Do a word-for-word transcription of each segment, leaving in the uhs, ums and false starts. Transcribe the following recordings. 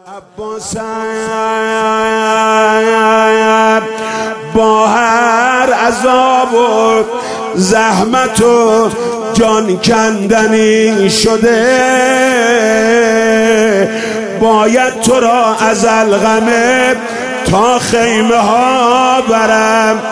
عباس با هر عذاب و زحمت و جان کندنی شده، باید تو را از الغمه تا خیمه ها برم.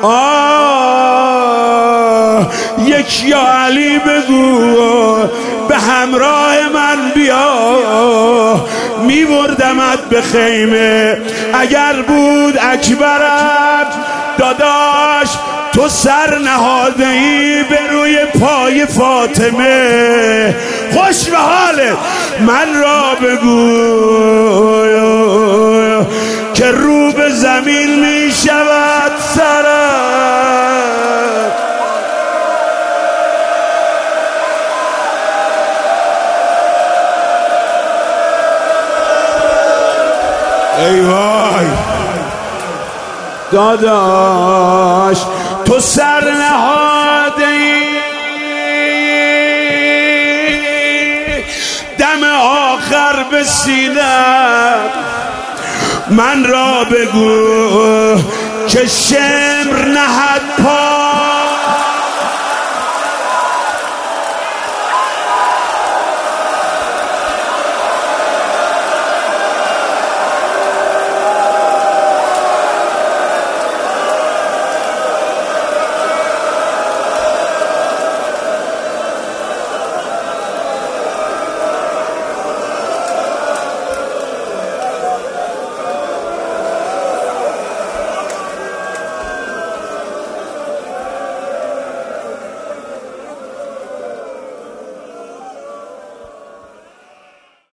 آه یک یا علی بگو به همراه من بیا، می بردمت به خیمه. اگر بود اکبرم داداش تو سر نهاده ای به روی پای فاطمه. خوش به حالت من را بگو که رو به زمین می شود سرم. ای وای داداش تو سر نهاده ای دم آخر به سینم. من را بگو که شمر نهد پا